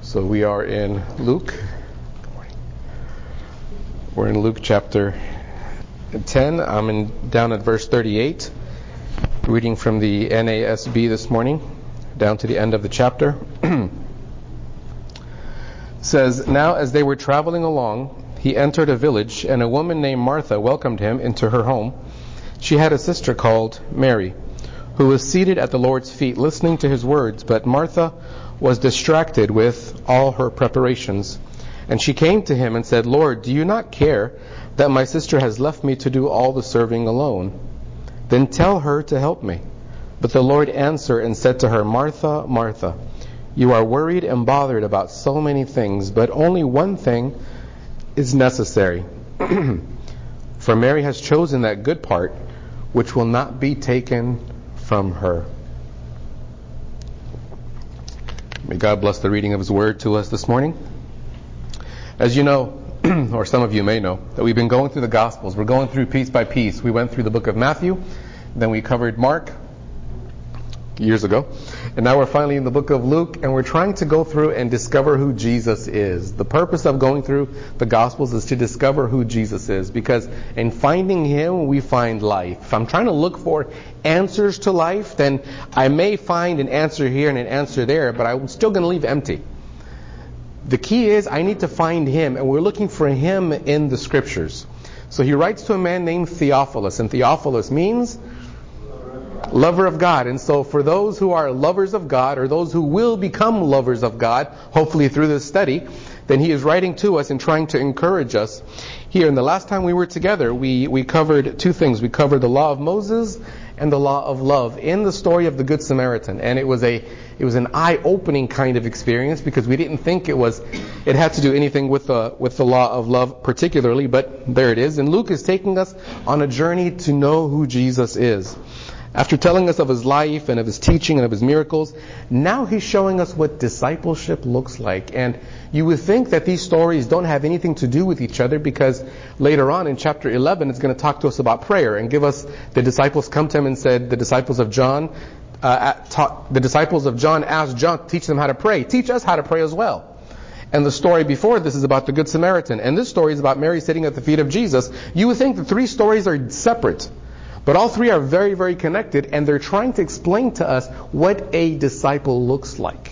So we are in Luke. We're in Luke chapter 10. I'm down at verse 38, reading from the NASB this morning, down to the end of the chapter. It says, "Now as they were traveling along, he entered a village, and a woman named Martha welcomed him into her home. She had a sister called Mary, who was seated at the Lord's feet, listening to his words. But Martha was distracted with all her preparations. And she came to him and said, 'Lord, do you not care that my sister has left me to do all the serving alone? Then tell her to help me.' But the Lord answered and said to her, 'Martha, Martha, you are worried and bothered about so many things, but only one thing is necessary. For Mary has chosen that good part, which will not be taken from her.'" May God bless the reading of His Word to us this morning. As you know, or some of you may know, that we've been going through the Gospels. We're going through piece by piece. We went through the book of Matthew, then we covered Mark years ago, and now we're finally in the book of Luke, and we're trying to go through and discover who Jesus is. The purpose of going through the Gospels is to discover who Jesus is, because in finding Him, we find life. If I'm trying to look for answers to life, then I may find an answer here and an answer there, but I'm still going to leave empty. The key is I need to find Him, and we're looking for Him in the Scriptures. So he writes to a man named Theophilus, and Theophilus means lover of God. And so for those who are lovers of God, or those who will become lovers of God, hopefully through this study, then he is writing to us and trying to encourage us here. And the last time we were together, we covered two things. We covered the law of Moses and the law of love in the story of the Good Samaritan. And it was an eye-opening kind of experience, because we didn't think it had to do anything with the law of love particularly, but there it is. And Luke is taking us on a journey to know who Jesus is. After telling us of His life and of His teaching and of His miracles, now He's showing us what discipleship looks like. And you would think that these stories don't have anything to do with each other, because later on in chapter 11, it's going to talk to us about prayer and give us, the disciples come to Him and said, the disciples of John asked John to teach them how to pray. Teach us how to pray as well. And the story before this is about the Good Samaritan. And this story is about Mary sitting at the feet of Jesus. You would think the three stories are separate, but all three are very, very connected, and they're trying to explain to us what a disciple looks like.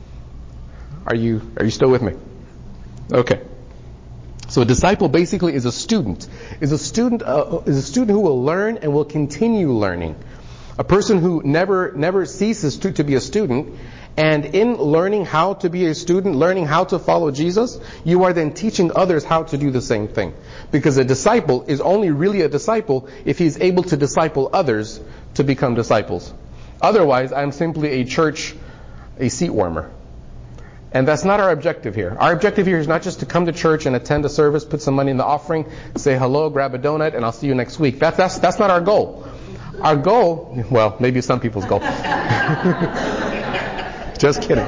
Are you still with me? Okay. So a disciple basically is a student. Is a student who will learn and will continue learning. A person who never ceases to be a student. And in learning how to be a student, learning how to follow Jesus, you are then teaching others how to do the same thing. Because a disciple is only really a disciple if he's able to disciple others to become disciples. Otherwise, I'm simply a seat warmer. And that's not our objective here. Our objective here is not just to come to church and attend a service, put some money in the offering, say hello, grab a donut, and I'll see you next week. That's not our goal. Our goal, well, maybe some people's goal. Just kidding.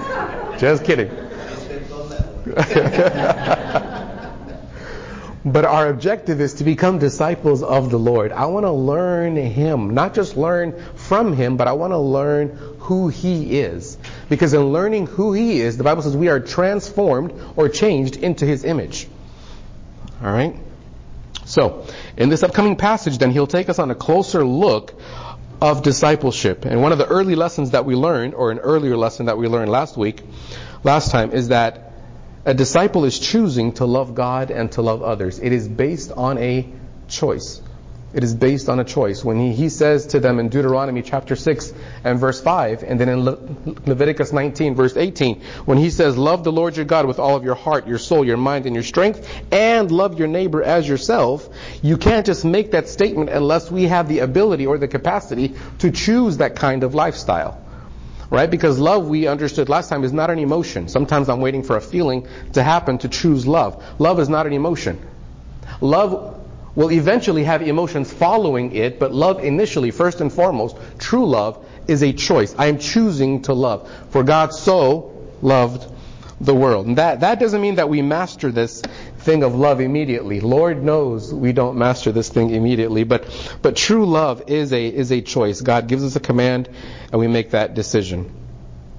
But our objective is to become disciples of the Lord. I want to learn Him. Not just learn from Him, but I want to learn who He is. Because in learning who He is, the Bible says we are transformed or changed into His image. Alright? So, in this upcoming passage, then, he'll take us on a closer look of discipleship. And one of the early lessons that we learned, or an earlier lesson that we learned last time, is that a disciple is choosing to love God and to love others. It is based on a choice. It is based on a choice. When he says to them in Deuteronomy chapter 6 and verse 5, and then in Leviticus 19 verse 18, when he says, "Love the Lord your God with all of your heart, your soul, your mind, and your strength, and love your neighbor as yourself," you can't just make that statement unless we have the ability or the capacity to choose that kind of lifestyle. Right? Because love, we understood last time, is not an emotion. Sometimes I'm waiting for a feeling to happen to choose love. Love is not an emotion. Love will eventually have emotions following it, but love initially, first and foremost, true love, is a choice. I am choosing to love. For God so loved the world. And that doesn't mean that we master this thing of love immediately. Lord knows we don't master this thing immediately, but true love is a choice. God gives us a command and we make that decision.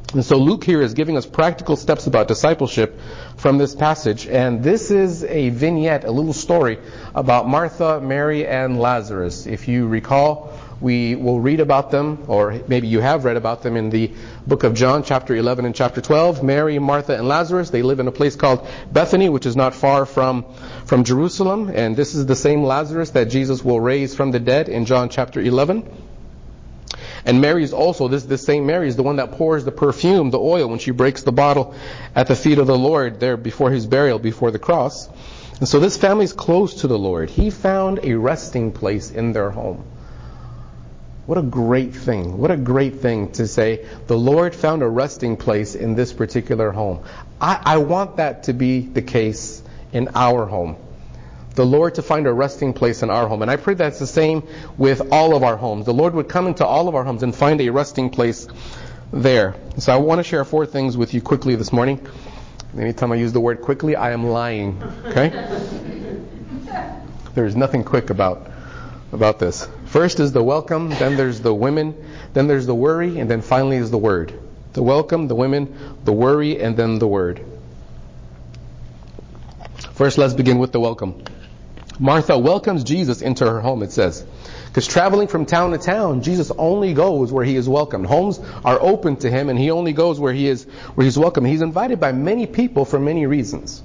And so Luke here is giving us practical steps about discipleship from this passage. And this is a vignette, a little story about Martha, Mary, and Lazarus. If you recall, we will read about them, or maybe you have read about them in the book of John, chapter 11 and chapter 12. Mary, Martha, and Lazarus, they live in a place called Bethany, which is not far from Jerusalem. And this is the same Lazarus that Jesus will raise from the dead in John chapter 11. And Mary is also, this same Mary is the one that pours the perfume, the oil, when she breaks the bottle at the feet of the Lord there before his burial, before the cross. And so this family is close to the Lord. He found a resting place in their home. What a great thing. What a great thing to say, the Lord found a resting place in this particular home. I want that to be the case in our home. The Lord to find a resting place in our home. And I pray that's the same with all of our homes. The Lord would come into all of our homes and find a resting place there. So I want to share 4 things with you quickly this morning. Anytime I use the word quickly, I am lying. Okay? There's nothing quick about this. First is the welcome, then there's the women, then there's the worry, and then finally is the word. The welcome, the women, the worry, and then the word. First, let's begin with the welcome. Martha welcomes Jesus into her home, it says. Because traveling from town to town, Jesus only goes where he is welcomed. Homes are open to him, and he only goes where he's welcome. He's invited by many people for many reasons.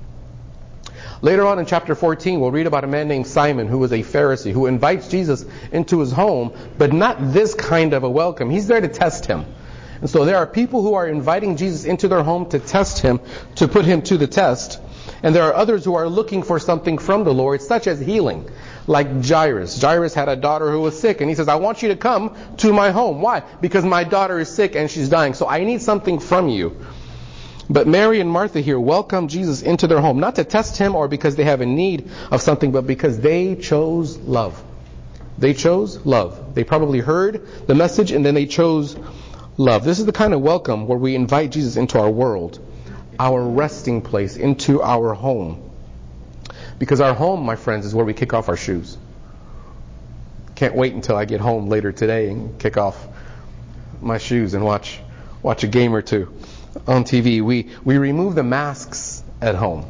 Later on in chapter 14, we'll read about a man named Simon, who was a Pharisee, who invites Jesus into his home, but not this kind of a welcome. He's there to test him. And so there are people who are inviting Jesus into their home to test him, to put him to the test. And there are others who are looking for something from the Lord, such as healing, like Jairus. Jairus had a daughter who was sick, and he says, I want you to come to my home. Why? Because my daughter is sick and she's dying, so I need something from you. But Mary and Martha here welcome Jesus into their home, not to test him or because they have a need of something, but because they chose love. They chose love. They probably heard the message and then they chose love. This is the kind of welcome where we invite Jesus into our world, our resting place, into our home. Because our home, my friends, is where we kick off our shoes. Can't wait until I get home later today and kick off my shoes and watch a game or two on TV. We remove the masks at home.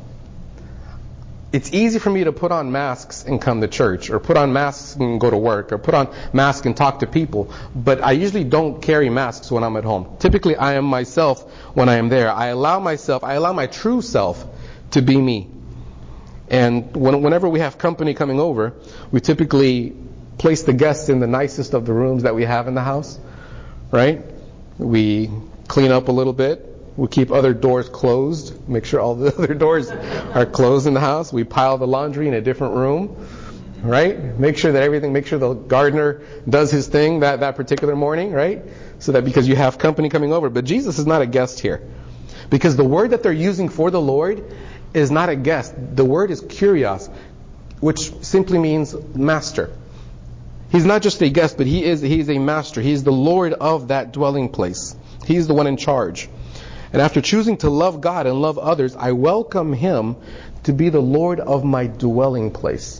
It's easy for me to put on masks and come to church, or put on masks and go to work, or put on masks and talk to people, but I usually don't carry masks when I'm at home. Typically I am myself when I am there. I allow my true self to be me. And whenever we have company coming over, we typically place the guests in the nicest of the rooms that we have in the house, right? We clean up a little bit. We keep other doors closed, make sure all the other doors are closed in the house. We pile the laundry in a different room, right? Make sure the gardener does his thing that particular morning, right? So that because you have company coming over. But Jesus is not a guest here. Because the word that they're using for the Lord is not a guest. The word is kurios, which simply means master. He's not just a guest, but he is a master. He is the Lord of that dwelling place. He's the one in charge. And after choosing to love God and love others, I welcome him to be the Lord of my dwelling place.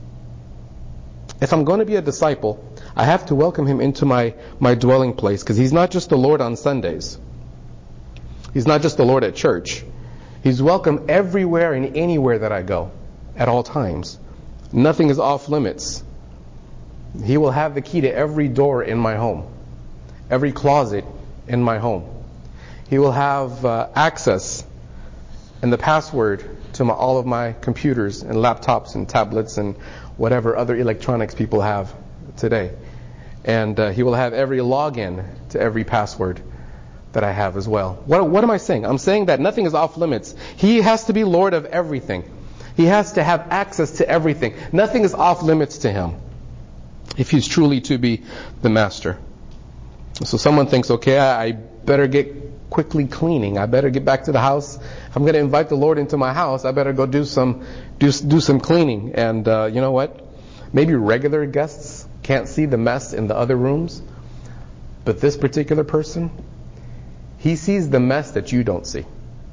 If I'm going to be a disciple, I have to welcome him into my dwelling place, because he's not just the Lord on Sundays. He's not just the Lord at church. He's welcome everywhere and anywhere that I go, at all times. Nothing is off limits. He will have the key to every door in my home, every closet in my home. He will have access and the password to all of my computers and laptops and tablets and whatever other electronics people have today. And he will have every login to every password that I have as well. What am I saying? I'm saying that nothing is off limits. He has to be Lord of everything. He has to have access to everything. Nothing is off limits to him if he's truly to be the master. So someone thinks, okay, I better get quickly cleaning. I better get back to the house. If I'm going to invite the Lord into my house, I better go do some cleaning. And you know what? Maybe regular guests can't see the mess in the other rooms, but this particular person, he sees the mess that you don't see.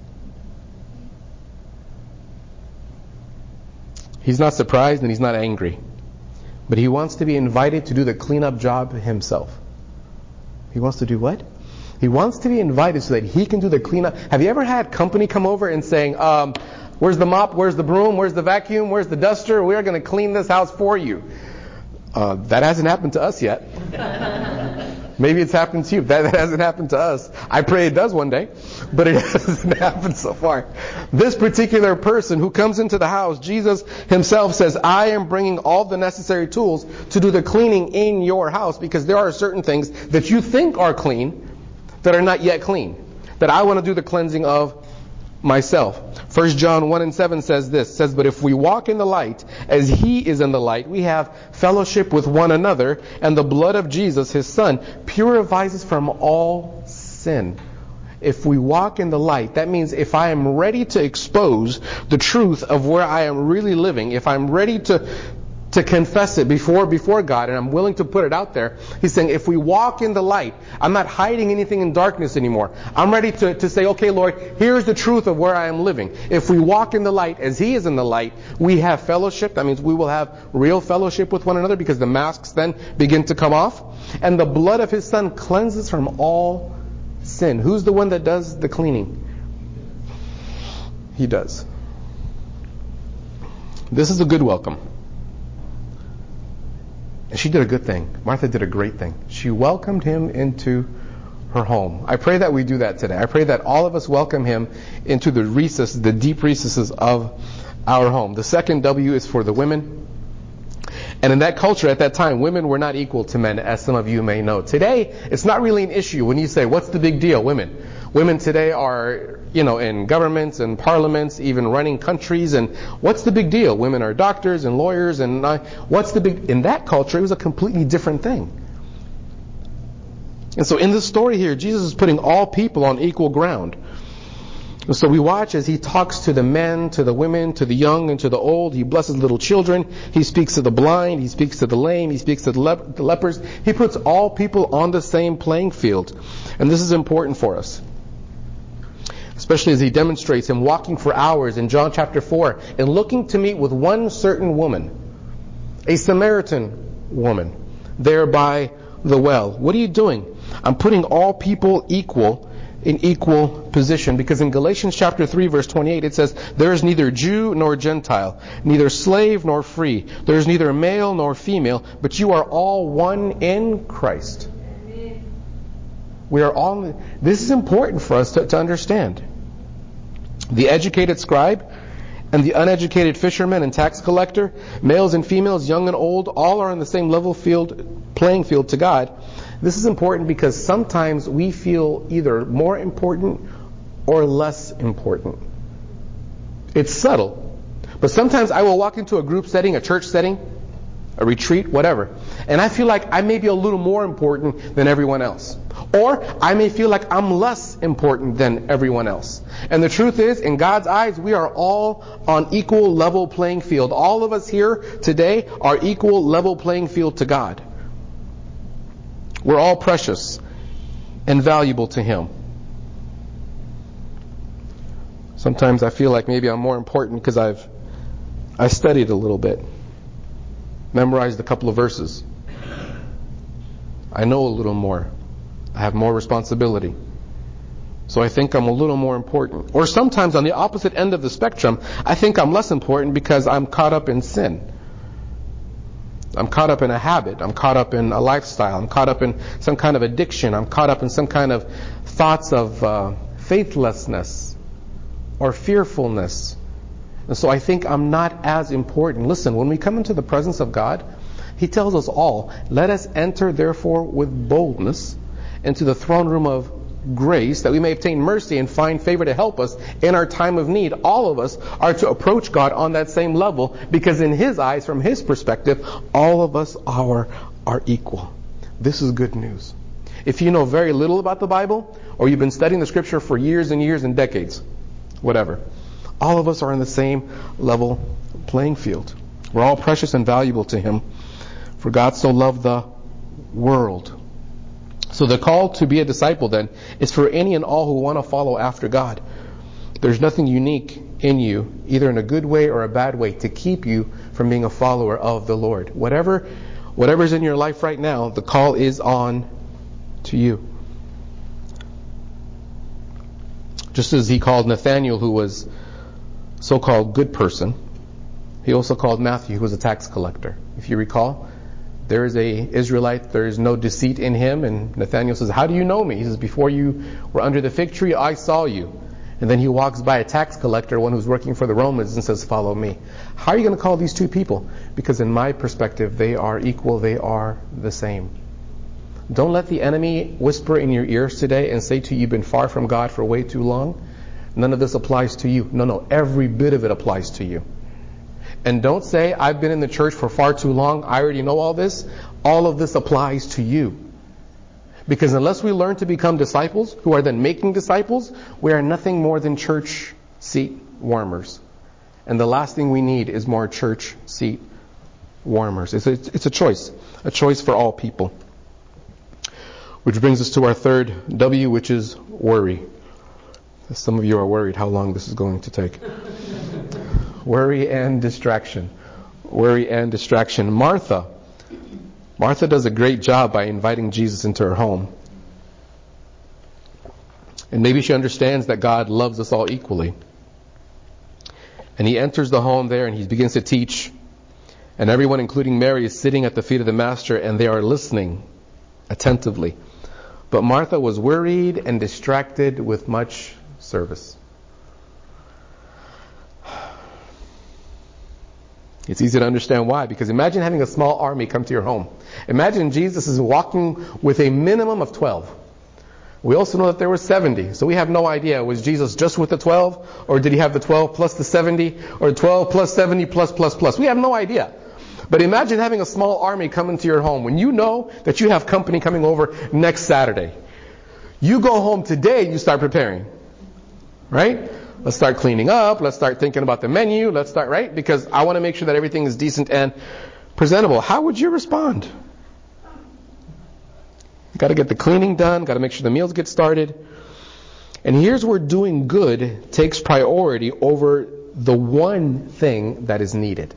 He's not surprised and he's not angry, but he wants to be invited to do the cleanup job himself. He wants to do what? He wants to be invited so that he can do the cleanup. Have you ever had company come over and saying, where's the mop, where's the broom, where's the vacuum, where's the duster? We're going to clean this house for you. That hasn't happened to us yet. Maybe it's happened to you. That hasn't happened to us. I pray it does one day, but it hasn't happened so far. This particular person who comes into the house, Jesus himself says, I am bringing all the necessary tools to do the cleaning in your house, because there are certain things that you think are clean that are not yet clean, that I want to do the cleansing of myself. 1 John 1:7 says this, says, but if we walk in the light as he is in the light, we have fellowship with one another, and the blood of Jesus, his son, purifies us from all sin. If we walk in the light, that means if I am ready to expose the truth of where I am really living, if I'm ready to confess it before God, and I'm willing to put it out there, he's saying, if we walk in the light, I'm not hiding anything in darkness anymore. I'm ready to say, okay, Lord, here's the truth of where I am living. If we walk in the light as he is in the light, we have fellowship. That means we will have real fellowship with one another, because the masks then begin to come off. And the blood of his son cleanses from all sin. Who's the one that does the cleaning? He does. This is a good welcome. And she did a good thing. Martha did a great thing. She welcomed him into her home. I pray that we do that today. I pray that all of us welcome him into the recesses, the deep recesses of our home. The second W is for the women. And in that culture at that time, women were not equal to men, as some of you may know. Today, it's not really an issue when you say, what's the big deal, women? Women today are, in governments and parliaments, even running countries, and what's the big deal? Women are doctors and lawyers, and what's the big... In that culture, it was a completely different thing. And so in this story here, Jesus is putting all people on equal ground. And so we watch as he talks to the men, to the women, to the young, and to the old. He blesses little children. He speaks to the blind. He speaks to the lame. He speaks to the lepers. He puts all people on the same playing field. And this is important for us, especially as he demonstrates him walking for hours in John chapter 4 and looking to meet with one certain woman, a Samaritan woman, there by the well. What are you doing? I'm putting all people in equal position, because in Galatians chapter 3 verse 28 it says, there is neither Jew nor Gentile, neither slave nor free, there is neither male nor female, but you are all one in Christ. We are all... This is important for us to understand. The educated scribe and the uneducated fisherman and tax collector, males and females, young and old, all are on the same playing field to God. This is important because sometimes we feel either more important or less important. It's subtle. But sometimes I will walk into a group setting, a church setting, a retreat, whatever, and I feel like I may be a little more important than everyone else. Or I may feel like I'm less important than everyone else. And the truth is, in God's eyes, we are all on equal level playing field. All of us here today are equal level playing field to God. We're all precious and valuable to him. Sometimes I feel like maybe I'm more important because I studied a little bit, memorized a couple of verses. I know a little more. I have more responsibility. So I think I'm a little more important. Or sometimes on the opposite end of the spectrum, I think I'm less important because I'm caught up in sin. I'm caught up in a habit. I'm caught up in a lifestyle. I'm caught up in some kind of addiction. I'm caught up in some kind of thoughts of faithlessness or fearfulness. And so I think I'm not as important. Listen, when we come into the presence of God, he tells us all, let us enter therefore with boldness into the throne room of grace, that we may obtain mercy and find favor to help us in our time of need. All of us are to approach God on that same level, because in his eyes, from his perspective, all of us are equal. This is good news. If you know very little about the Bible, or you've been studying the scripture for years and years and decades, whatever, all of us are in the same level playing field. We're all precious and valuable to him. For God so loved the world. So the call to be a disciple then is for any and all who want to follow after God. There's nothing unique in you, either in a good way or a bad way, to keep you from being a follower of the Lord. Whatever's in your life right now, the call is on to you. Just as he called Nathanael, who was so-called good person, he also called Matthew, who was a tax collector. If you recall, there is a Israelite, there is no deceit in him, and Nathanael says, how do you know me? He says, before you were under the fig tree, I saw you. And then he walks by a tax collector, one who's working for the Romans, and says, follow me. How are you going to call these two people? Because in my perspective, they are equal, they are the same. Don't let the enemy whisper in your ears today and say to you, you've been far from God for way too long. None of this applies to you. No, every bit of it applies to you. And don't say, I've been in the church for far too long, I already know all this. All of this applies to you. Because unless we learn to become disciples, who are then making disciples, we are nothing more than church seat warmers. And the last thing we need is more church seat warmers. It's a choice for all people. Which brings us to our third W, which is worry. Some of you are worried how long this is going to take. Worry and distraction. Worry and distraction. Martha does a great job by inviting Jesus into her home. And maybe she understands that God loves us all equally. And he enters the home there and he begins to teach. And everyone, including Mary, is sitting at the feet of the Master and they are listening attentively. But Martha was worried and distracted with much service. It's easy to understand why, because imagine having a small army come to your home. Imagine Jesus is walking with a minimum of 12. We also know that there were 70, so we have no idea, was Jesus just with the 12, or did he have the 12 plus the 70, or 12 plus 70 plus? We have no idea. But imagine having a small army come into your home when you know that you have company coming over next Saturday. You go home today and you start preparing. Right? Let's start cleaning up. Let's start thinking about the menu. Let's start, right? Because I want to make sure that everything is decent and presentable. How would you respond? Got to get the cleaning done. Got to make sure the meals get started. And here's where doing good takes priority over the one thing that is needed.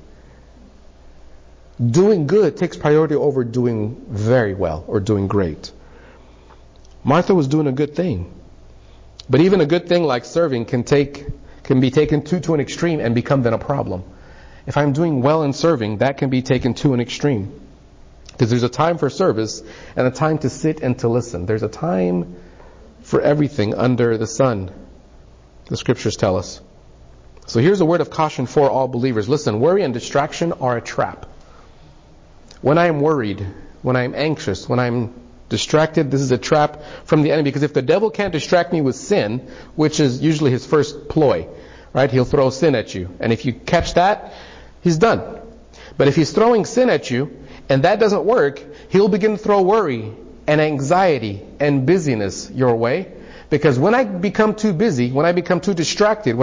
Doing good takes priority over doing very well or doing great. Martha was doing a good thing. But even a good thing like serving can be taken to an extreme and become then a problem. If I'm doing well in serving, that can be taken to an extreme. Because there's a time for service and a time to sit and to listen. There's a time for everything under the sun, the scriptures tell us. So here's a word of caution for all believers. Listen, worry and distraction are a trap. When I am worried, when I am anxious, when I'm distracted, this is a trap from the enemy, because if the devil can't distract me with sin, which is usually his first ploy, right? He'll throw sin at you. And if you catch that, he's done. But if he's throwing sin at you and that doesn't work, he'll begin to throw worry and anxiety and busyness your way. Because when I become too busy, when I become too distracted,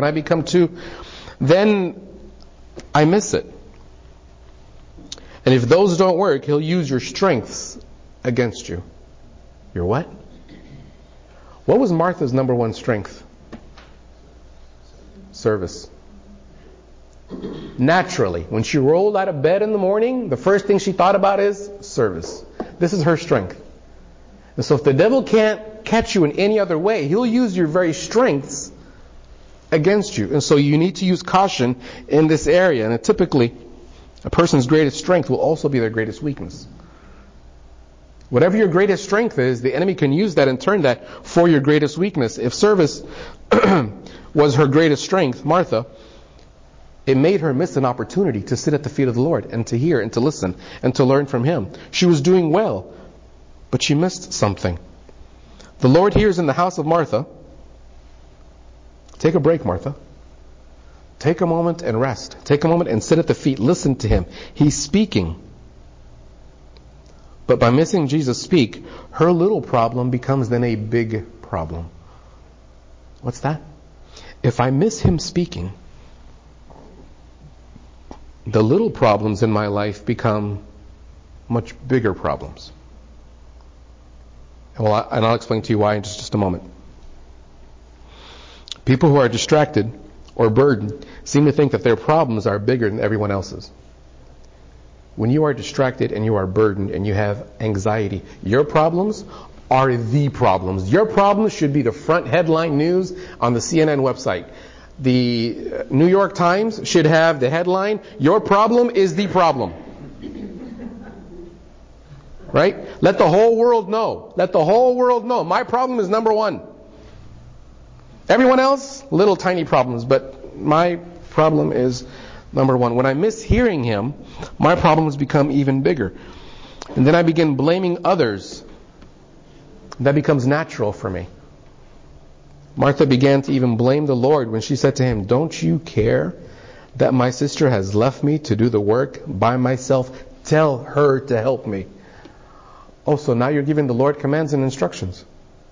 then I miss it. And if those don't work, he'll use your strengths against you. Your what? What was Martha's number one strength? Service. Naturally, when she rolled out of bed in the morning, the first thing she thought about is service. This is her strength. And so if the devil can't catch you in any other way, he'll use your very strengths against you. And so you need to use caution in this area. And typically, a person's greatest strength will also be their greatest weakness. Whatever your greatest strength is, the enemy can use that and turn that for your greatest weakness. If service was her greatest strength, Martha, it made her miss an opportunity to sit at the feet of the Lord and to hear and to listen and to learn from Him. She was doing well, but she missed something. The Lord hears in the house of Martha. Take a break, Martha. Take a moment and rest. Take a moment and sit at the feet. Listen to Him. He's speaking. But by missing Jesus speak, her little problem becomes then a big problem. What's that? If I miss Him speaking, the little problems in my life become much bigger problems. And I'll explain to you why in just a moment. People who are distracted or burdened seem to think that their problems are bigger than everyone else's. When you are distracted and you are burdened and you have anxiety, your problems are the problems. Your problems should be the front headline news on the CNN website. The New York Times should have the headline, "Your problem is the problem." Right? Let the whole world know. Let the whole world know. My problem is number one. Everyone else, little tiny problems, but my problem is number one. When I miss hearing him, my problems become even bigger. And then I begin blaming others. That becomes natural for me. Martha began to even blame the Lord when she said to him, "Don't you care that my sister has left me to do the work by myself? Tell her to help me." Oh, so now you're giving the Lord commands and instructions.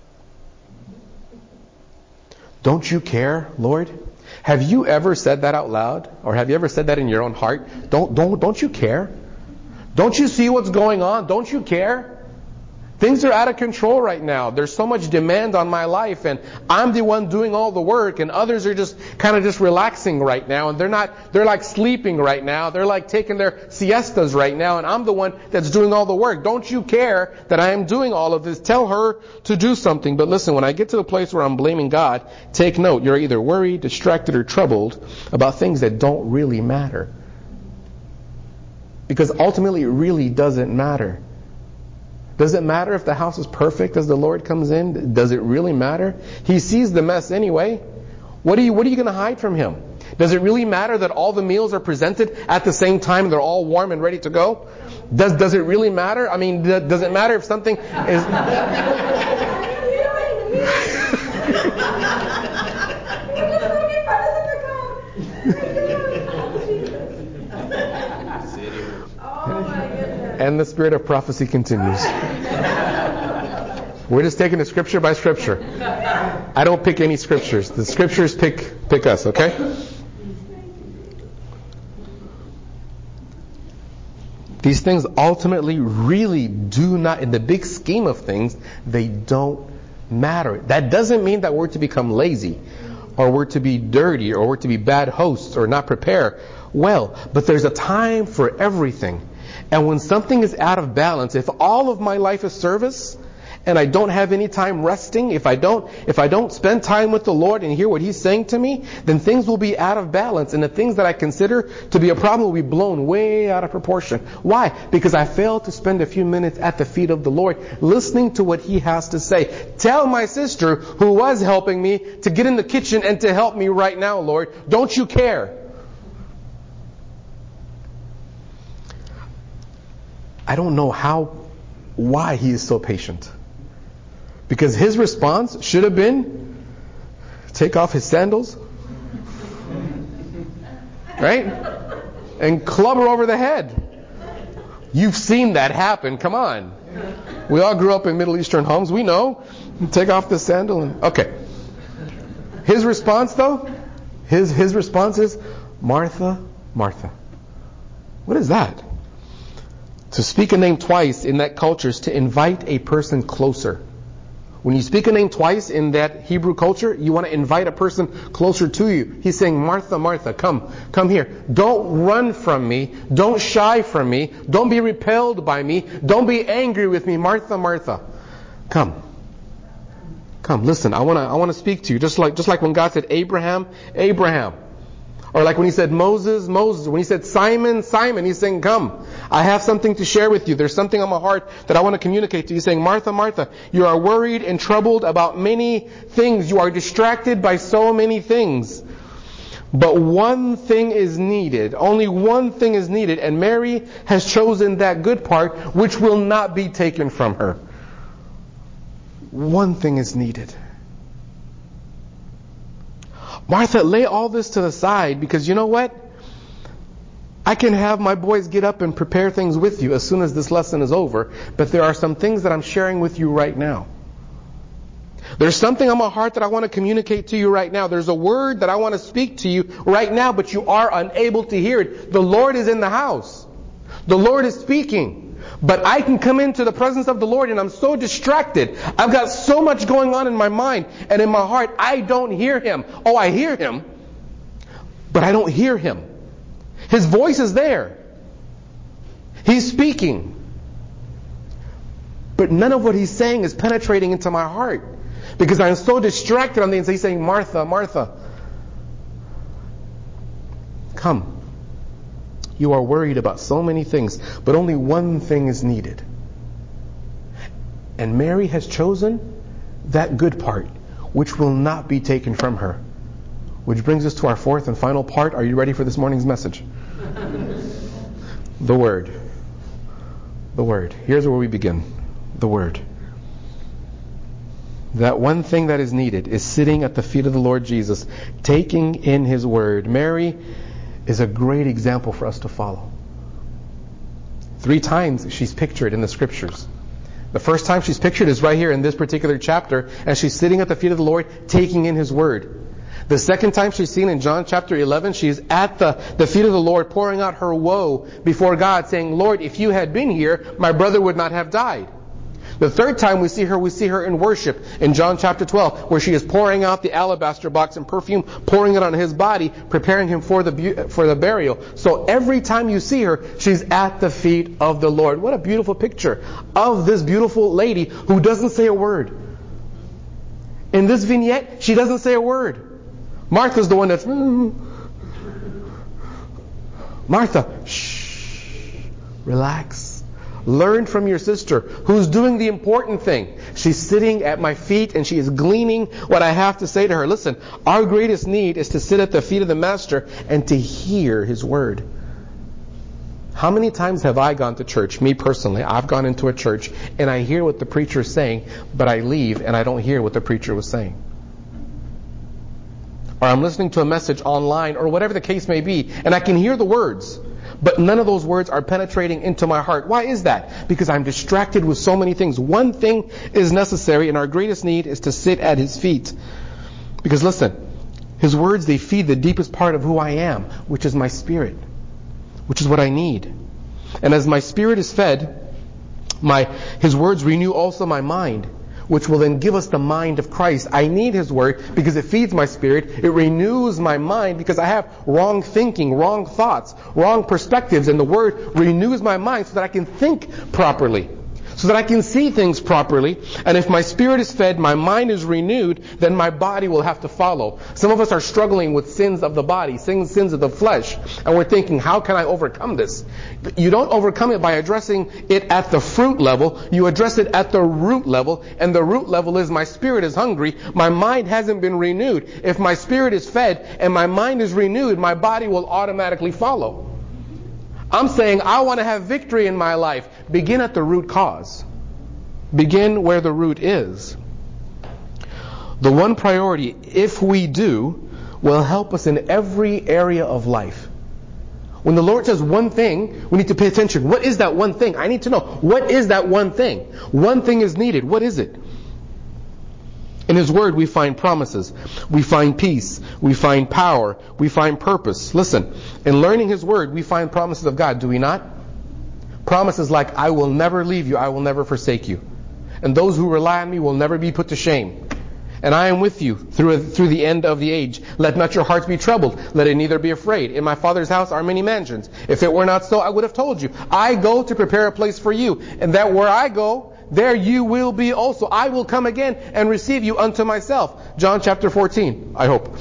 Don't you care, Lord? Have you ever said that out loud? Or have you ever said that in your own heart? Don't you care? Don't you see what's going on? Don't you care? Things are out of control right now. There's so much demand on my life, and I'm the one doing all the work, and others are just kind of just relaxing right now, and they're like sleeping right now. They're like taking their siestas right now, and I'm the one that's doing all the work. Don't you care that I am doing all of this? Tell her to do something. But listen, when I get to the place where I'm blaming God, take note. You're either worried, distracted, or troubled about things that don't really matter. Because ultimately it really doesn't matter. Does it matter if the house is perfect as the Lord comes in? Does it really matter? He sees the mess anyway. What are you going to hide from Him? Does it really matter that all the meals are presented at the same time and they're all warm and ready to go? Does it really matter? I mean, does it matter if something is... And the spirit of prophecy continues. We're just taking it scripture by scripture. I don't pick any scriptures. The scriptures pick us, okay? These things ultimately really do not, in the big scheme of things, they don't matter. That doesn't mean that we're to become lazy, or we're to be dirty, or we're to be bad hosts, or not prepare well. But there's a time for everything. And when something is out of balance, if all of my life is service, and I don't have any time resting, if I don't spend time with the Lord and hear what He's saying to me, then things will be out of balance. And the things that I consider to be a problem will be blown way out of proportion. Why? Because I failed to spend a few minutes at the feet of the Lord, listening to what He has to say. Tell my sister, who was helping me, to get in the kitchen and to help me right now, Lord. Don't you care? I don't know why He is so patient. Because His response should have been, take off His sandals, right? And club her over the head. You've seen that happen. Come on. We all grew up in Middle Eastern homes. We know. Take off the sandal and... Okay. His response though? His response is, Martha, Martha. What is that? To speak a name twice in that culture is to invite a person closer. When you speak a name twice in that Hebrew culture, you want to invite a person closer to you. He's saying, Martha, Martha, come here. Don't run from me. Don't shy from me. Don't be repelled by me. Don't be angry with me. Martha, Martha, come. Listen, I want to speak to you. Just like when God said, Abraham, Abraham. Or like when He said Moses, Moses. When He said Simon, Simon, He's saying, come. I have something to share with you. There's something on my heart that I want to communicate to you. He's saying, Martha, Martha, you are worried and troubled about many things. You are distracted by so many things. But one thing is needed. Only one thing is needed. And Mary has chosen that good part, which will not be taken from her. One thing is needed. Martha, lay all this to the side, because you know what? I can have my boys get up and prepare things with you as soon as this lesson is over, but there are some things that I'm sharing with you right now. There's something on my heart that I want to communicate to you right now. There's a word that I want to speak to you right now, but you are unable to hear it. The Lord is in the house. The Lord is speaking. But I can come into the presence of the Lord and I'm so distracted. I've got so much going on in my mind and in my heart. I don't hear Him. Oh, I hear Him, but I don't hear Him. His voice is there. He's speaking. But none of what he's saying is penetrating into my heart. Because I'm so distracted on the inside. He's saying, Martha, Martha, come. You are worried about so many things, but only one thing is needed. And Mary has chosen that good part, which will not be taken from her. Which brings us to our fourth and final part. Are you ready for this morning's message? The Word. The Word. Here's where we begin. The Word. That one thing that is needed is sitting at the feet of the Lord Jesus, taking in His Word. Mary is a great example for us to follow. 3 times she's pictured in the Scriptures. The first time she's pictured is right here in this particular chapter, as she's sitting at the feet of the Lord, taking in His Word. The second time she's seen in John chapter 11, she's at the feet of the Lord, pouring out her woe before God, saying, Lord, if you had been here, my brother would not have died. The third time we see her in worship in John chapter 12, where she is pouring out the alabaster box and perfume, pouring it on His body, preparing Him for the burial. So every time you see her, she's at the feet of the Lord. What a beautiful picture of this beautiful lady who doesn't say a word. In this vignette, she doesn't say a word. Martha's the one that's, Martha, shh, relax. Learn from your sister who's doing the important thing. She's sitting at my feet and she is gleaning what I have to say to her. Listen, our greatest need is to sit at the feet of the Master and to hear His Word. How many times have I gone to church? Me personally, I've gone into a church and I hear what the preacher is saying, but I leave and I don't hear what the preacher was saying. Or I'm listening to a message online or whatever the case may be, and I can hear the words, but none of those words are penetrating into my heart. Why is that? Because I'm distracted with so many things. One thing is necessary, and our greatest need is to sit at His feet. Because listen, His words, they feed the deepest part of who I am, which is my spirit, which is what I need. And as my spirit is fed, His words renew also my mind, which will then give us the mind of Christ. I need His Word because it feeds my spirit. It renews my mind because I have wrong thinking, wrong thoughts, wrong perspectives. And the Word renews my mind so that I can think properly, so that I can see things properly. And if my spirit is fed, my mind is renewed, then my body will have to follow. Some of us are struggling with sins of the body, sins of the flesh. And we're thinking, how can I overcome this? You don't overcome it by addressing it at the fruit level. You address it at the root level. And the root level is my spirit is hungry. My mind hasn't been renewed. If my spirit is fed and my mind is renewed, my body will automatically follow. I'm saying I want to have victory in my life. Begin at the root cause. Begin where the root is. The one priority, if we do, will help us in every area of life. When the Lord says one thing, we need to pay attention. What is that one thing? I need to know. What is that one thing? One thing is needed. What is it? In His Word, we find promises. We find peace. We find power. We find purpose. Listen, in learning His Word, we find promises of God, do we not? Promises like, I will never leave you. I will never forsake you. And those who rely on me will never be put to shame. And I am with you through the end of the age. Let not your hearts be troubled. Let it neither be afraid. In my Father's house are many mansions. If it were not so, I would have told you. I go to prepare a place for you. And that where I go, there you will be also. I will come again and receive you unto myself. John chapter 14, I hope.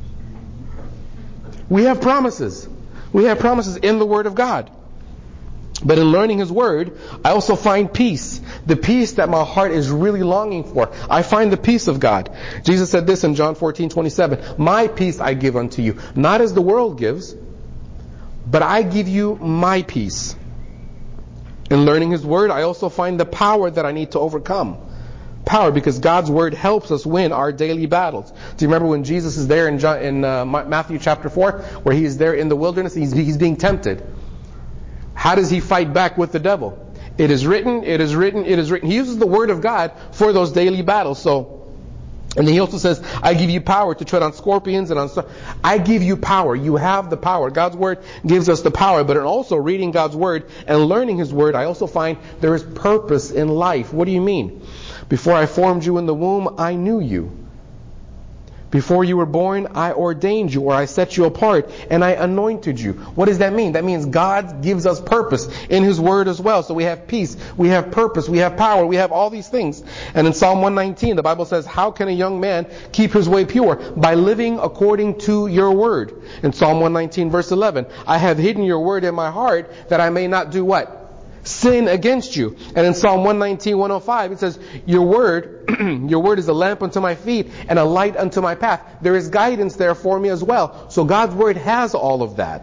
We have promises. We have promises in the Word of God. But in learning His Word, I also find peace. The peace that my heart is really longing for. I find the peace of God. Jesus said this in John 14:27. My peace I give unto you. Not as the world gives, but I give you my peace. In learning His Word, I also find the power that I need to overcome. Power, because God's Word helps us win our daily battles. Do you remember when Jesus is there in Matthew chapter 4, where He is there in the wilderness, he's being tempted? How does He fight back with the devil? It is written, it is written, it is written. He uses the Word of God for those daily battles. And He also says, I give you power to tread on scorpions and on... I give you power. You have the power. God's Word gives us the power. But in also reading God's Word and learning His Word, I also find there is purpose in life. What do you mean? Before I formed you in the womb, I knew you. Before you were born, I ordained you, or I set you apart, and I anointed you. What does that mean? That means God gives us purpose in His Word as well. So we have peace, we have purpose, we have power, we have all these things. And in Psalm 119, the Bible says, how can a young man keep his way pure? By living according to your Word. In Psalm 119, verse 11, I have hidden your Word in my heart that I may not do what? Sin against you. And in Psalm 119, 105, it says, your word is a lamp unto my feet and a light unto my path. There is guidance there for me as well. So God's Word has all of that.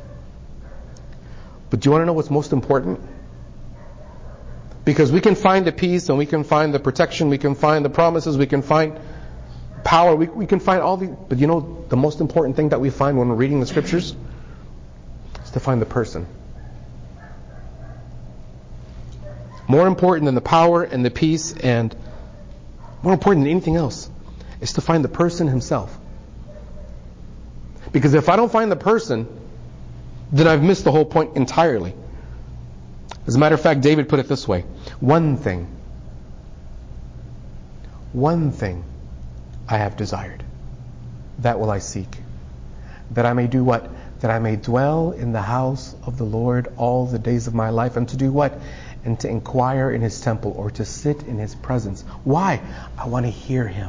But do you want to know what's most important? Because we can find the peace and we can find the protection, we can find the promises, we can find power, we can find all these. But you know the most important thing that we find when we're reading the Scriptures? Is to find the person. More important than the power and the peace, and more important than anything else, is to find the person himself. Because if I don't find the person, then I've missed the whole point entirely. As a matter of fact, David put it this way: one thing I have desired, that will I seek, that I may do what? That I may dwell in the house of the Lord all the days of my life, and to do what? And to inquire in His temple, or to sit in His presence. Why? I want to hear Him.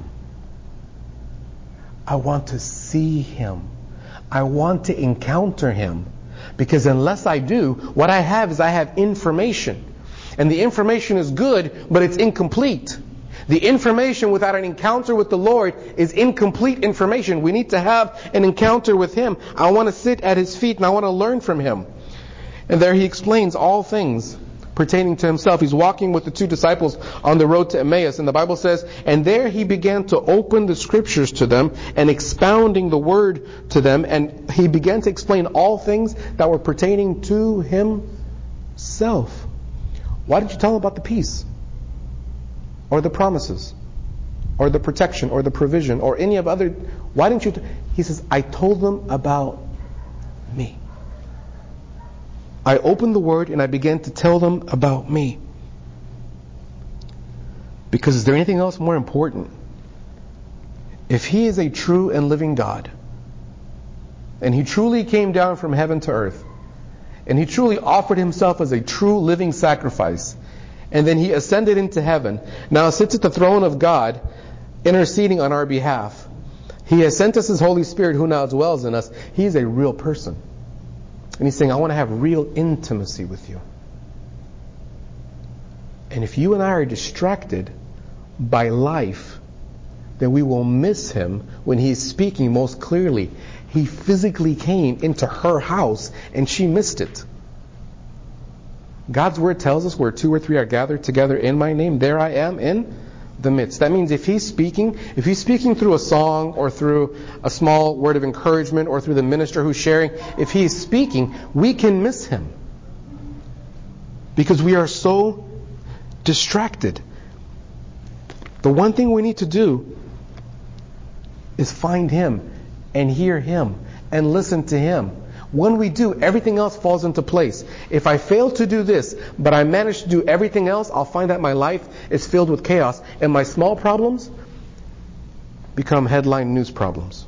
I want to see Him. I want to encounter Him. Because unless I do, what I have information. And the information is good, but it's incomplete. The information without an encounter with the Lord is incomplete information. We need to have an encounter with Him. I want to sit at His feet and I want to learn from Him. And there He explains all things pertaining to Himself. He's walking with the two disciples on the road to Emmaus, and the Bible says, and there He began to open the Scriptures to them and expounding the Word to them, and He began to explain all things that were pertaining to Himself. Why did you tell them about the peace? Or the promises? Or the protection? Or the provision? Or any of other... Why didn't you... He says, I told them about me. I opened the Word and I began to tell them about me. Because is there anything else more important? If He is a true and living God, and He truly came down from heaven to earth, and He truly offered Himself as a true living sacrifice, and then He ascended into heaven, now sits at the throne of God, interceding on our behalf. He has sent us His Holy Spirit who now dwells in us. He is a real person. And He's saying, I want to have real intimacy with you. And if you and I are distracted by life, then we will miss Him when He's speaking most clearly. He physically came into her house and she missed it. God's Word tells us where two or three are gathered together in my name, there I am in the midst. That means if He's speaking through a song or through a small word of encouragement or through the minister who's sharing, if He's speaking, we can miss Him. Because we are so distracted. The one thing we need to do is find Him and hear Him and listen to Him. When we do, everything else falls into place. If I fail to do this, but I manage to do everything else, I'll find that my life is filled with chaos. And my small problems become headline news problems.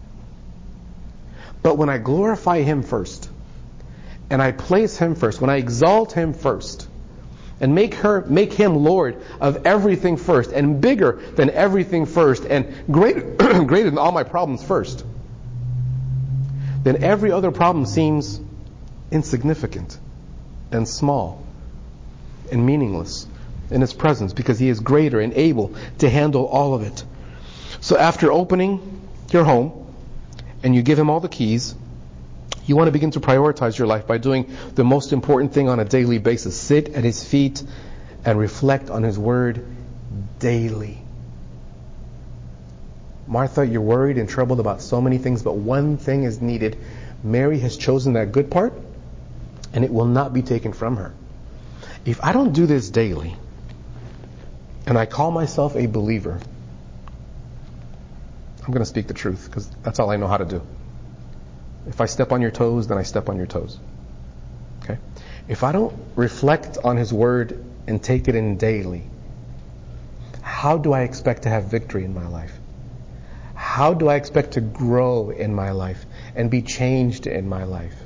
But when I glorify Him first, and I place Him first, when I exalt Him first, and make Him Lord of everything first, and bigger than everything first, and greater than all my problems first, then every other problem seems insignificant and small and meaningless in His presence, because He is greater and able to handle all of it. So after opening your home and you give Him all the keys, you want to begin to prioritize your life by doing the most important thing on a daily basis. Sit at His feet and reflect on His Word daily. Martha, you're worried and troubled about so many things, but one thing is needed. Mary has chosen that good part, and it will not be taken from her. If I don't do this daily, and I call myself a believer, I'm going to speak the truth, because that's all I know how to do. If I step on your toes, then I step on your toes. Okay? If I don't reflect on His Word and take it in daily, how do I expect to have victory in my life? how do I expect to grow in my life and be changed in my life?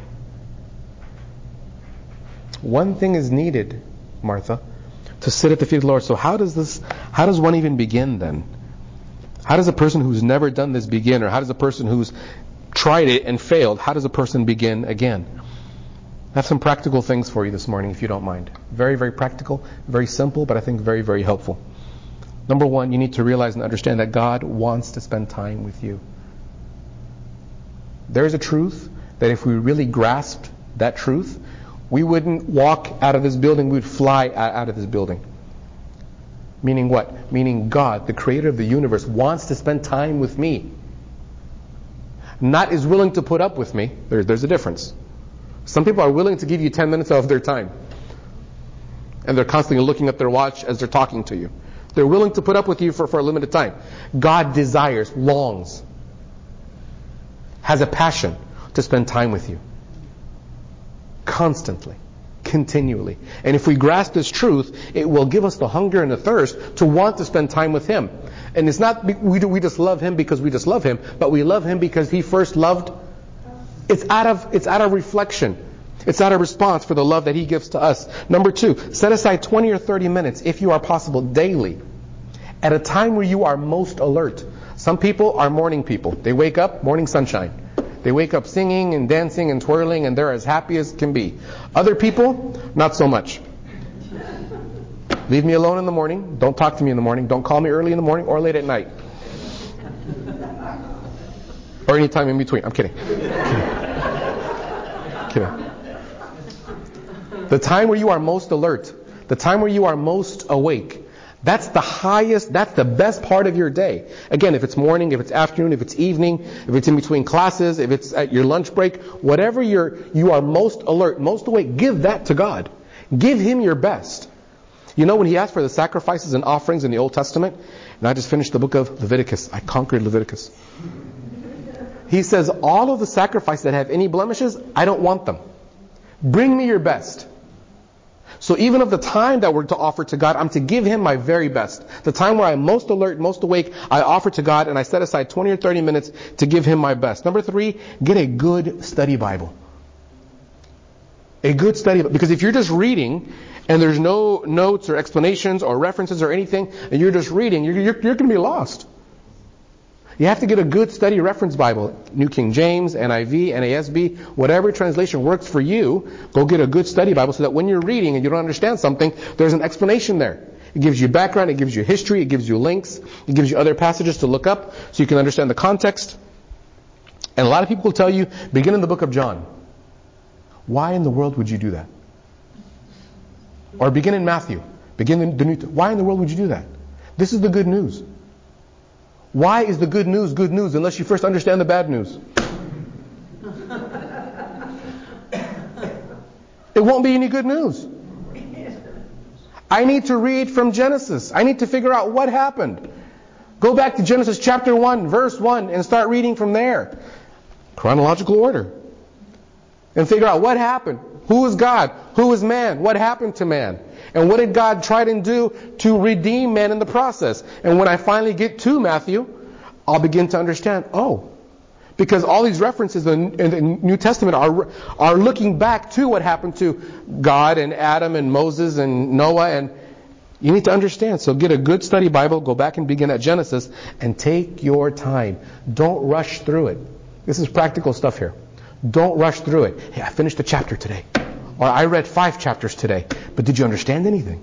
One thing is needed, Martha, to sit at the feet of the Lord. So how does one even begin then? How does a person who's never done this begin? Or how does a person who's tried it and failed, how does a person begin again? I have some practical things for you this morning, if you don't mind. Very, very practical, very simple, but I think very, very helpful. Number one, you need to realize and understand that God wants to spend time with you. There's a truth that if we really grasped that truth, we wouldn't walk out of this building, we would fly out of this building. Meaning what? Meaning God, the creator of the universe, wants to spend time with me. Not is willing to put up with me. There's a difference. Some people are willing to give you 10 minutes of their time. And they're constantly looking at their watch as they're talking to you. They're willing to put up with you for a limited time. God desires, longs, has a passion to spend time with you. Constantly. Continually. And if we grasp this truth, it will give us the hunger and the thirst to want to spend time with Him. And it's not we just love Him because we just love Him, but we love Him because He first loved. It's out of reflection. It's out of response for the love that He gives to us. Number two, set aside 20 or 30 minutes, if you are possible, daily, at a time where you are most alert. Some people are morning people. They wake up, morning sunshine. They wake up singing and dancing and twirling, and they're as happy as can be. Other people, not so much. Leave me alone in the morning. Don't talk to me in the morning. Don't call me early in the morning or late at night. Or any time in between. I'm kidding. Kidding. The time where you are most alert, the time where you are most awake, that's the highest, that's the best part of your day. Again, if it's morning, if it's afternoon, if it's evening, if it's in between classes, if it's at your lunch break, whatever you are most alert, most awake, give that to God. Give Him your best. You know, when He asked for the sacrifices and offerings in the Old Testament, and I just finished the book of Leviticus. I conquered Leviticus. He says, all of the sacrifices that have any blemishes, I don't want them. Bring me your best. So even of the time that we're to offer to God, I'm to give Him my very best. The time where I'm most alert, most awake, I offer to God, and I set aside 20 or 30 minutes to give Him my best. Number three, get a good study Bible. A good study Bible. Because if you're just reading, and there's no notes or explanations or references or anything, and you're just reading, you're going to be lost. You have to get a good study reference Bible. New King James, NIV, NASB, whatever translation works for you. Go get a good study Bible so that when you're reading and you don't understand something, there's an explanation there. It gives you background, it gives you history, it gives you links, it gives you other passages to look up so you can understand the context. And a lot of people will tell you, begin in the book of John. Why in the world would you do that? Or begin in Matthew. Why in the world would you do that? This is the good news. Why is the good news unless you first understand the bad news? It won't be any good news. I need to read from Genesis. I need to figure out what happened. Go back to Genesis chapter 1, verse 1, and start reading from there. Chronological order. And figure out what happened. Who is God? Who is man? What happened to man? And what did God try and do to redeem man in the process? And when I finally get to Matthew, I'll begin to understand, because all these references in the New Testament are looking back to what happened to God and Adam and Moses and Noah, and you need to understand. So get a good study Bible, go back and begin at Genesis, and take your time. Don't rush through it. This is practical stuff here. Don't rush through it. Hey, I finished a chapter today. Or I read 5 chapters today. But did you understand anything?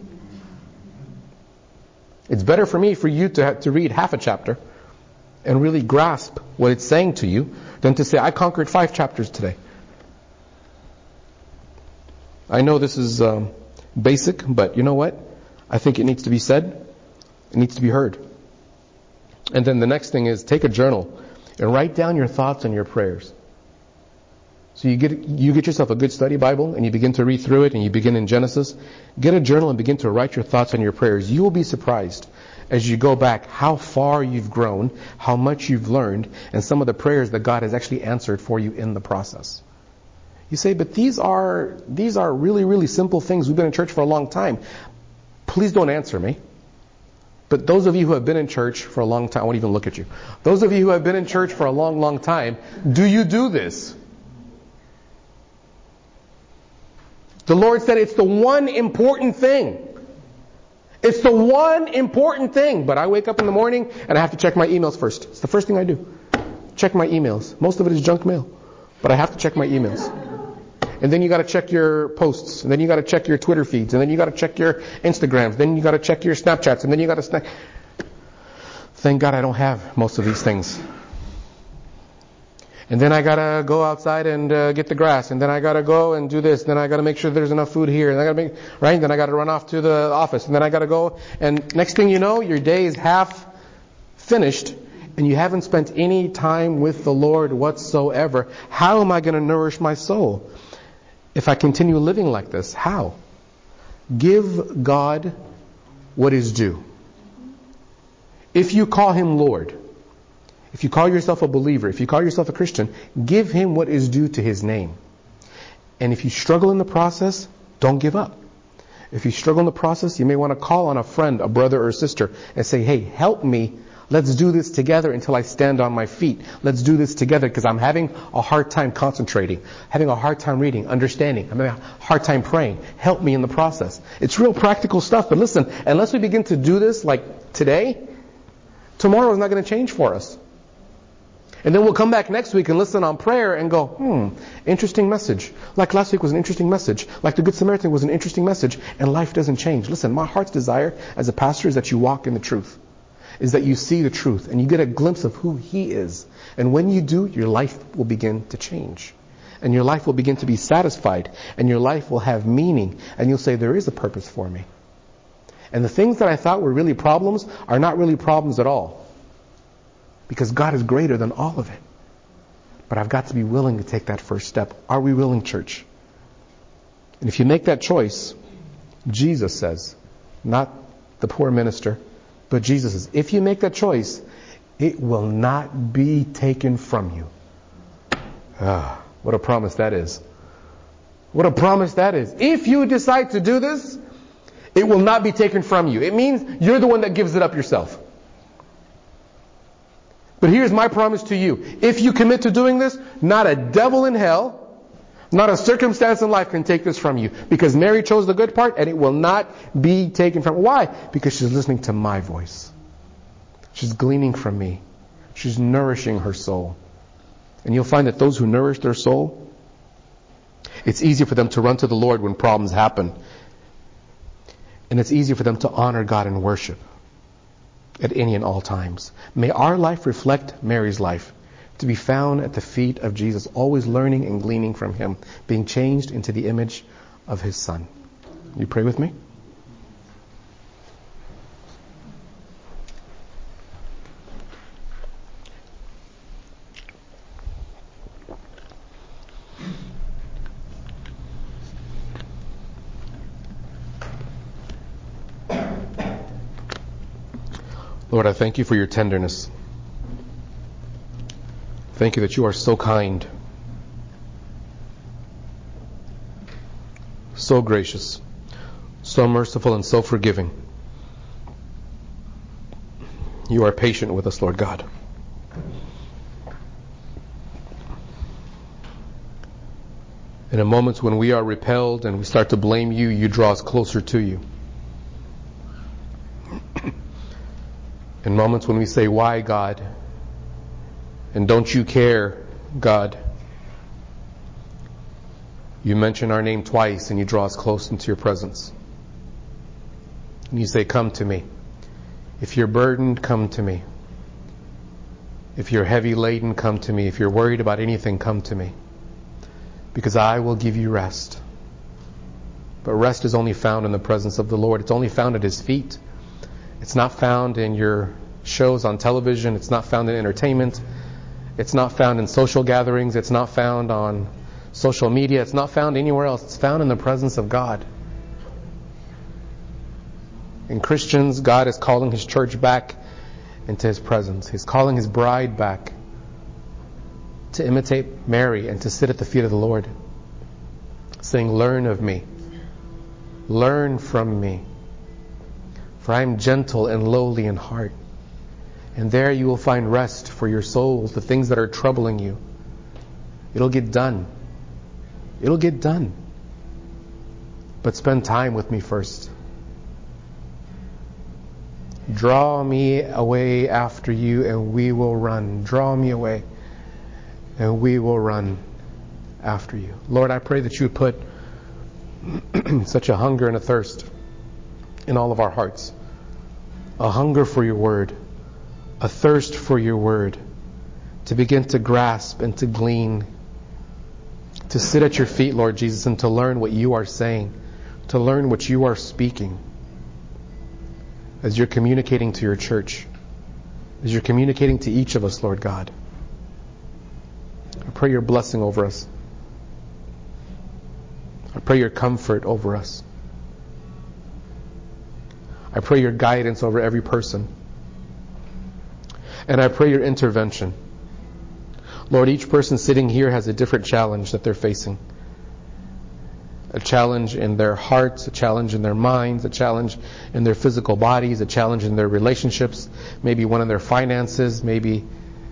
It's better for you to read half a chapter and really grasp what it's saying to you than to say, I conquered 5 chapters today. I know this is basic, but you know what? I think it needs to be said. It needs to be heard. And then the next thing is take a journal and write down your thoughts and your prayers. So you get yourself a good study Bible and you begin to read through it and you begin in Genesis. Get a journal and begin to write your thoughts and your prayers. You will be surprised as you go back how far you've grown, how much you've learned, and some of the prayers that God has actually answered for you in the process. You say, but these are really, really simple things. We've been in church for a long time. Please don't answer me. But those of you who have been in church for a long time, I won't even look at you. Those of you who have been in church for a long, long time, do you do this? The Lord said it's the one important thing. It's the one important thing. But I wake up in the morning and I have to check my emails first. It's the first thing I do. Check my emails. Most of it is junk mail. But I have to check my emails. And then you got to check your posts. And then you got to check your Twitter feeds. And then you got to check your Instagrams. Then you got to check your Snapchats. And then you got to Thank God I don't have most of these things. And then I gotta go outside and get the grass. And then I gotta go and do this. Then I gotta make sure there's enough food here. And I gotta right? Then I gotta run off to the office. And then I gotta go. And next thing you know, your day is half finished. And you haven't spent any time with the Lord whatsoever. How am I gonna nourish my soul? If I continue living like this, how? Give God what is due. If you call Him Lord, if you call yourself a believer, if you call yourself a Christian, give Him what is due to His name. And if you struggle in the process, don't give up. If you struggle in the process, you may want to call on a friend, a brother or a sister, and say, hey, help me. Let's do this together until I stand on my feet. Let's do this together because I'm having a hard time concentrating, having a hard time reading, understanding. I'm having a hard time praying. Help me in the process. It's real practical stuff. But listen, unless we begin to do this like today, tomorrow is not going to change for us. And then we'll come back next week and listen on prayer and go, interesting message. Like last week was an interesting message. Like the Good Samaritan was an interesting message. And life doesn't change. Listen, my heart's desire as a pastor is that you walk in the truth. Is that you see the truth and you get a glimpse of who He is. And when you do, your life will begin to change. And your life will begin to be satisfied. And your life will have meaning. And you'll say, there is a purpose for me. And the things that I thought were really problems are not really problems at all. Because God is greater than all of it. But I've got to be willing to take that first step. Are we willing, church? And if you make that choice, Jesus says, not the poor minister, but Jesus says, if you make that choice, it will not be taken from you. What a promise that is. What a promise that is. If you decide to do this, it will not be taken from you. It means you're the one that gives it up yourself. But here's my promise to you. If you commit to doing this, not a devil in hell, not a circumstance in life can take this from you. Because Mary chose the good part and it will not be taken from her. Why? Because she's listening to my voice. She's gleaning from me. She's nourishing her soul. And you'll find that those who nourish their soul, it's easy for them to run to the Lord when problems happen. And it's easy for them to honor God and worship at any and all times. May our life reflect Mary's life, to be found at the feet of Jesus, always learning and gleaning from Him, being changed into the image of His Son. You pray with me? Lord, I thank You for Your tenderness. Thank You that You are so kind, so gracious, so merciful and so forgiving. You are patient with us, Lord God. And in moments when we are repelled and we start to blame You, You draw us closer to You. In moments when we say, why, God? And don't You care, God? You mention our name twice and You draw us close into Your presence. And You say, come to Me. If you're burdened, come to Me. If you're heavy laden, come to Me. If you're worried about anything, come to Me. Because I will give you rest. But rest is only found in the presence of the Lord. It's only found at His feet. It's not found in your shows on television. It's not found in entertainment. It's not found in social gatherings. It's not found on social media. It's not found anywhere else. It's found in the presence of God. In Christians, God is calling His church back into His presence. He's calling His bride back to imitate Mary and to sit at the feet of the Lord, saying, learn of Me. Learn from Me. For I am gentle and lowly in heart, and there you will find rest for your souls, the things that are troubling you. It'll get done. It'll get done. But spend time with me first. Draw me away after you, and we will run. Draw me away, and we will run after you. Lord, I pray that you would put such a hunger and a thirst in all of our hearts. A hunger for your word. A thirst for your word. To begin to grasp and to glean. To sit at your feet, Lord Jesus, and to learn what you are saying. To learn what you are speaking. As you're communicating to your church. As you're communicating to each of us, Lord God. I pray your blessing over us. I pray your comfort over us. I pray your guidance over every person. And I pray your intervention. Lord, each person sitting here has a different challenge that they're facing. A challenge in their hearts, a challenge in their minds, a challenge in their physical bodies, a challenge in their relationships, maybe one in their finances, maybe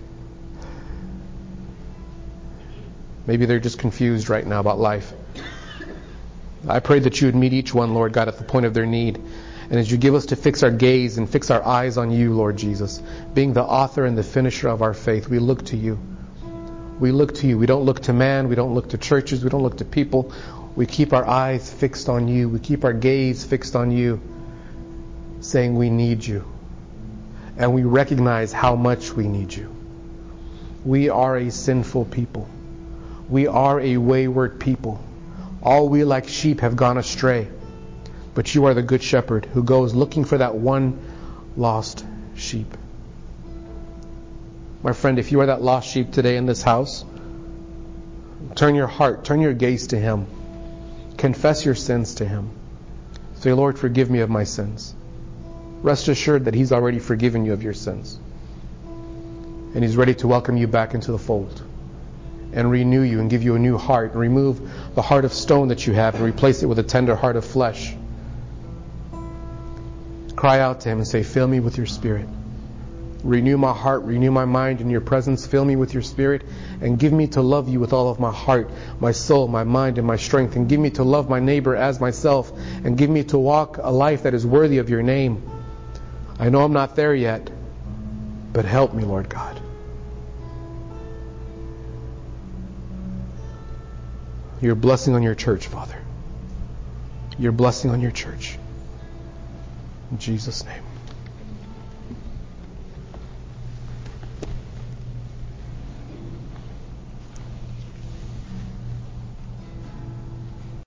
they're just confused right now about life. I pray that you would meet each one, Lord God, at the point of their need. And as you give us to fix our gaze and fix our eyes on you, Lord Jesus, being the author and the finisher of our faith, we look to you. We look to you. We don't look to man. We don't look to churches. We don't look to people. We keep our eyes fixed on you. We keep our gaze fixed on you, saying we need you. And we recognize how much we need you. We are a sinful people. We are a wayward people. All we like sheep have gone astray. But you are the good shepherd who goes looking for that one lost sheep. My friend, if you are that lost sheep today in this house, turn your heart, turn your gaze to him. Confess your sins to him. Say, Lord, forgive me of my sins. Rest assured that he's already forgiven you of your sins. And he's ready to welcome you back into the fold and renew you and give you a new heart and remove the heart of stone that you have and replace it with a tender heart of flesh. Cry out to him and say, fill me with your spirit. Renew my heart, renew my mind in your presence. Fill me with your spirit and give me to love you with all of my heart, my soul, my mind, and my strength. And give me to love my neighbor as myself. And give me to walk a life that is worthy of your name. I know I'm not there yet, but help me, Lord God. Your blessing on your church, Father. Your blessing on your church. In Jesus' name.